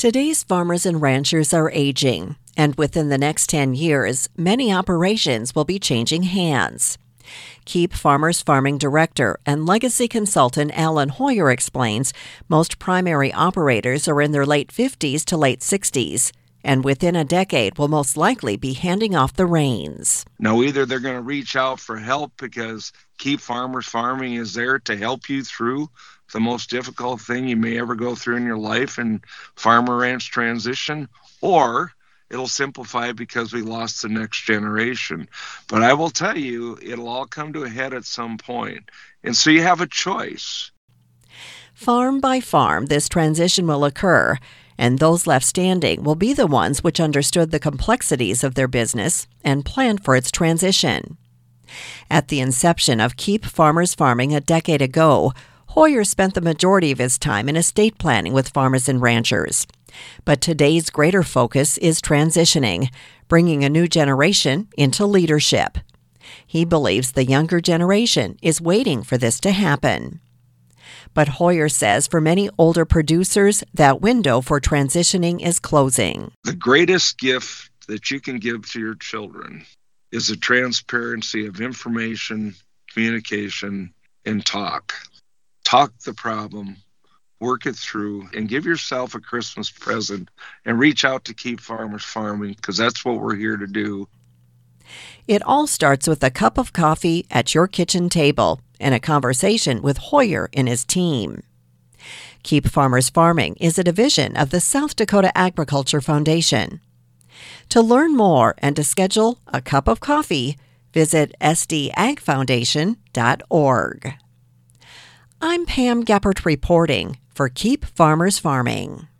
Today's farmers and ranchers are aging, and within the next 10 years, many operations will be changing hands. Keep Farmers Farming Director and legacy consultant Alan Hoyer explains most primary operators are in their late 50s to late 60s, and within a decade will most likely be handing off the reins. Now, either they're going to reach out for help because Keep Farmers Farming is there to help you through the most difficult thing you may ever go through in your life in farmer ranch transition, or it'll simplify because we lost the next generation. But I will tell you, it'll all come to a head at some point. And so you have a choice. Farm by farm, this transition will occur, and those left standing will be the ones which understood the complexities of their business and planned for its transition. At the inception of Keep Farmers Farming a decade ago, Hoyer spent the majority of his time in estate planning with farmers and ranchers. But today's greater focus is transitioning, bringing a new generation into leadership. He believes the younger generation is waiting for this to happen. But Hoyer says for many older producers, that window for transitioning is closing. The greatest gift that you can give to your children is the transparency of information, communication, and talk. Talk the problem, work it through, and give yourself a Christmas present and reach out to Keep Farmers Farming, because that's what we're here to do. It all starts with a cup of coffee at your kitchen table and a conversation with Hoyer and his team. Keep Farmers Farming is a division of the South Dakota Agriculture Foundation. To learn more and to schedule a cup of coffee, visit sdagfoundation.org. I'm Pam Geppert reporting for Keep Farmers Farming.